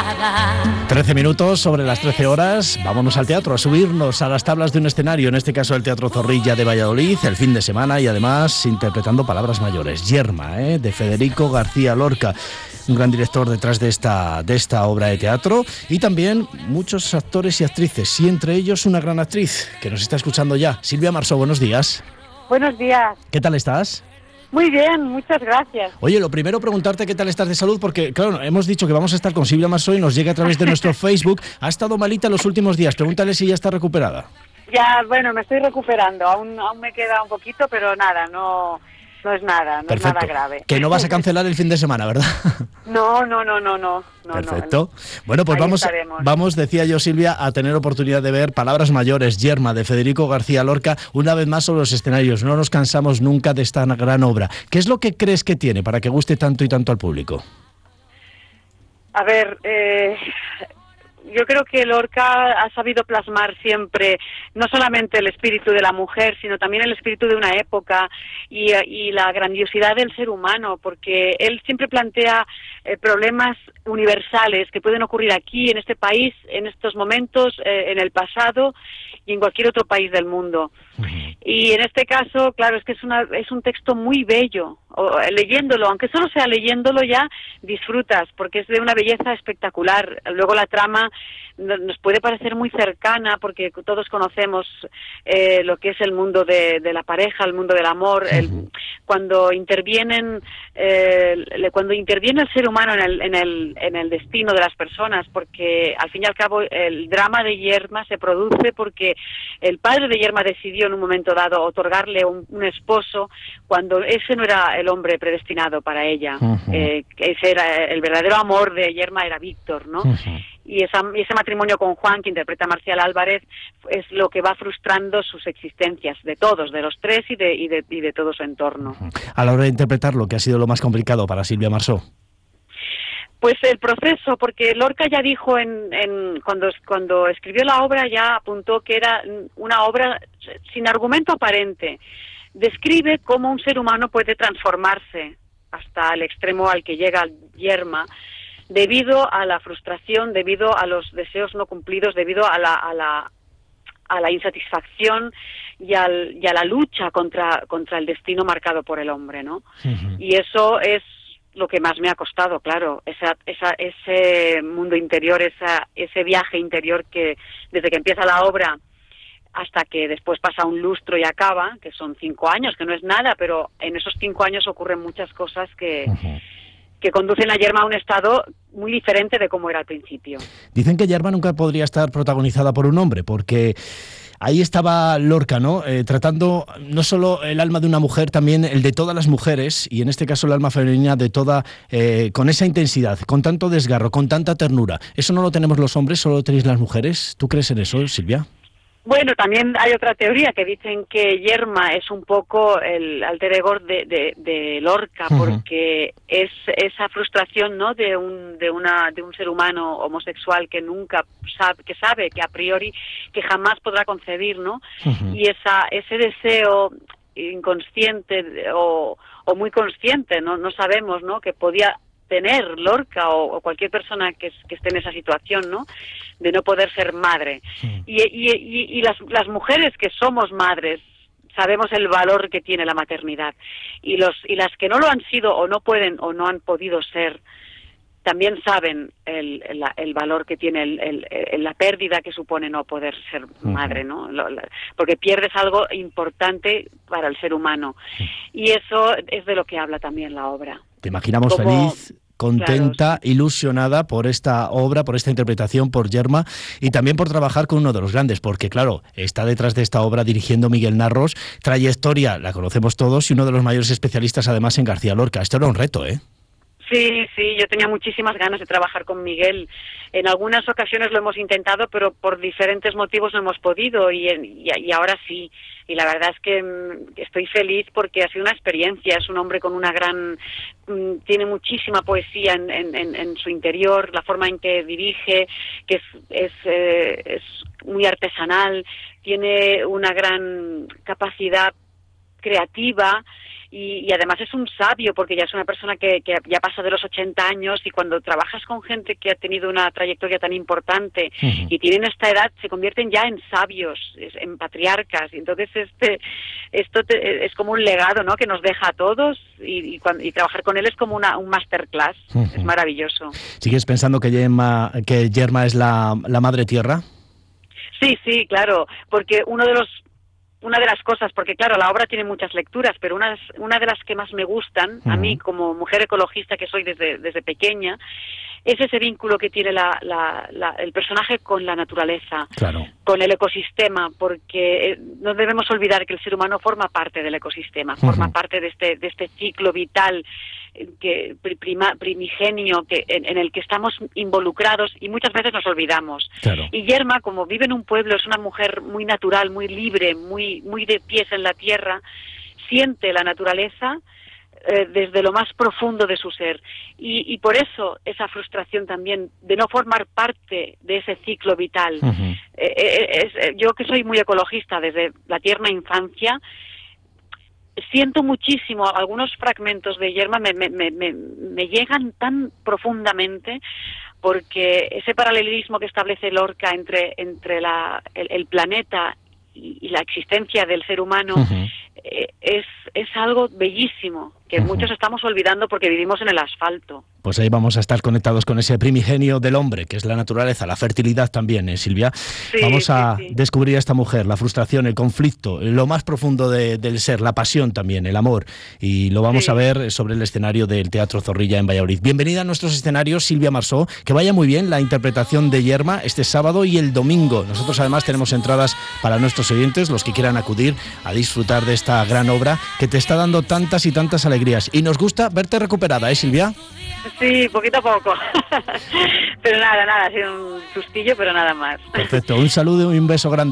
13 minutos sobre las 13 horas, vámonos al teatro, a subirnos a las tablas de un escenario, en este caso el Teatro Zorrilla de Valladolid, el fin de semana y además interpretando palabras mayores. Yerma, de Federico García Lorca, un gran director detrás de esta obra de teatro, y también muchos actores y actrices, y entre ellos una gran actriz que nos está escuchando ya. Silvia Marsó, buenos días. Buenos días. ¿Qué tal estás? Muy bien, muchas gracias. Oye, lo primero preguntarte qué tal estás de salud, porque claro, hemos dicho que vamos a estar con Silvia Marsó y nos llega a través de nuestro Facebook. Ha estado malita los últimos días, pregúntale si ya está recuperada. Ya, bueno, me estoy recuperando, aún me queda un poquito, pero nada, no es nada, no es nada grave. Que no vas a cancelar el fin de semana, ¿verdad? No. Perfecto. Bueno, pues vamos, decía yo, Silvia, a tener oportunidad de ver Palabras mayores, Yerma, de Federico García Lorca, una vez más sobre los escenarios. No nos cansamos nunca de esta gran obra. ¿Qué es lo que crees que tiene para que guste tanto y tanto al público? A ver, yo creo que Lorca ha sabido plasmar siempre no solamente el espíritu de la mujer, sino también el espíritu de una época y la grandiosidad del ser humano, porque él siempre plantea problemas universales que pueden ocurrir aquí, en este país, en estos momentos, en el pasado y en cualquier otro país del mundo. Y en este caso, claro, es que es un texto muy bello. Leyéndolo, aunque solo sea leyéndolo ya disfrutas, porque es de una belleza espectacular. Luego la trama nos puede parecer muy cercana, porque todos conocemos lo que es el mundo de la pareja, el mundo del amor. Cuando interviene el ser humano en el destino de las personas, porque al fin y al cabo el drama de Yerma se produce porque el padre de Yerma decidió en un momento dado otorgarle un esposo cuando ese no era el hombre predestinado para ella. Ese era el verdadero amor de Yerma, era Víctor, ¿no? Y ese matrimonio con Juan, que interpreta Marcial Álvarez, es lo que va frustrando sus existencias, de todos, de los tres y de todo su entorno. A la hora de interpretarlo, ¿qué ha sido lo más complicado para Silvia Marsó? Pues el proceso, porque Lorca ya dijo cuando escribió la obra, ya apuntó que era una obra sin argumento aparente. Describe cómo un ser humano puede transformarse hasta el extremo al que llega Yerma, debido a la frustración, debido a los deseos no cumplidos, debido a la insatisfacción y a la lucha contra el destino marcado por el hombre, ¿no? Y eso es lo que más me ha costado, claro, ese mundo interior, ese viaje interior que desde que empieza la obra hasta que después pasa un lustro y acaba, que son 5 años, que no es nada, pero en esos 5 años ocurren muchas cosas que conducen a Yerma a un estado muy diferente de cómo era al principio. Dicen que Yerma nunca podría estar protagonizada por un hombre, porque ahí estaba Lorca, ¿no? Tratando no solo el alma de una mujer, también el de todas las mujeres, y en este caso el alma femenina de toda, con esa intensidad, con tanto desgarro, con tanta ternura. ¿Eso no lo tenemos los hombres, solo lo tenéis las mujeres? ¿Tú crees en eso, Silvia? Bueno, también hay otra teoría que dicen que Yerma es un poco el alter ego de Lorca, porque es esa frustración, ¿no?, de un ser humano homosexual que nunca sabe que a priori que jamás podrá concebir, ¿no? Y ese deseo inconsciente o muy consciente, no sabemos, ¿no?, que podía tener Lorca o cualquier persona que esté en esa situación, ¿no?, de no poder ser madre. Y las mujeres que somos madres sabemos el valor que tiene la maternidad, y las que no lo han sido o no pueden o no han podido ser también saben el valor que tiene la pérdida que supone no poder ser madre, ¿no? Porque pierdes algo importante para el ser humano, y eso es de lo que habla también la obra. Te imaginamos feliz, contenta, claro, ilusionada por esta obra, por esta interpretación, por Yerma, y también por trabajar con uno de los grandes, porque claro, está detrás de esta obra dirigiendo Miguel Narros, trayectoria, la conocemos todos, y uno de los mayores especialistas además en García Lorca. Esto era un reto, ¿eh? Sí, yo tenía muchísimas ganas de trabajar con Miguel. En algunas ocasiones lo hemos intentado, pero por diferentes motivos no hemos podido, y ahora sí. Y la verdad es que estoy feliz porque ha sido una experiencia. Es un hombre con tiene muchísima poesía en su interior, la forma en que dirige, que es muy artesanal, tiene una gran capacidad creativa, y además es un sabio, porque ya es una persona que ya pasa de los 80 años, y cuando trabajas con gente que ha tenido una trayectoria tan importante y tienen esta edad, se convierten ya en sabios, en patriarcas, y entonces esto es como un legado, ¿no?, que nos deja a todos, y trabajar con él es como un masterclass, es maravilloso. ¿Sigues pensando que Yerma es la madre tierra? Sí, claro, porque una de las cosas, porque claro, la obra tiene muchas lecturas, pero una de las que más me gustan, a mí como mujer ecologista que soy desde pequeña, es ese vínculo que tiene el personaje con la naturaleza, claro, con el ecosistema, porque no debemos olvidar que el ser humano forma parte del ecosistema, forma parte de este ciclo vital primigenio en el que estamos involucrados, y muchas veces nos olvidamos. Claro. Y Yerma, como vive en un pueblo, es una mujer muy natural, muy libre, muy de pies en la tierra, siente la naturaleza desde lo más profundo de su ser, y por eso esa frustración también de no formar parte de ese ciclo vital. Yo, que soy muy ecologista desde la tierna infancia, siento muchísimo algunos fragmentos de Yerma, me llegan tan profundamente, porque ese paralelismo que establece Lorca entre el planeta y la existencia del ser humano es algo bellísimo, que muchos estamos olvidando porque vivimos en el asfalto. Pues ahí vamos a estar conectados con ese primigenio del hombre, que es la naturaleza, la fertilidad también, Silvia. Sí, vamos a descubrir a esta mujer, la frustración, el conflicto, lo más profundo del ser, la pasión también, el amor, y lo vamos a ver sobre el escenario del Teatro Zorrilla en Valladolid. Bienvenida a nuestros escenarios, Silvia Marsó, que vaya muy bien la interpretación de Yerma este sábado y el domingo. Nosotros además tenemos entradas para nuestros oyentes, los que quieran acudir a disfrutar de esta gran obra que te está dando tantas y tantas alegrías, y nos gusta verte recuperada, Silvia. Sí, poquito a poco. Pero nada, ha sido un sustillo, pero nada más. Perfecto, un saludo y un beso grande.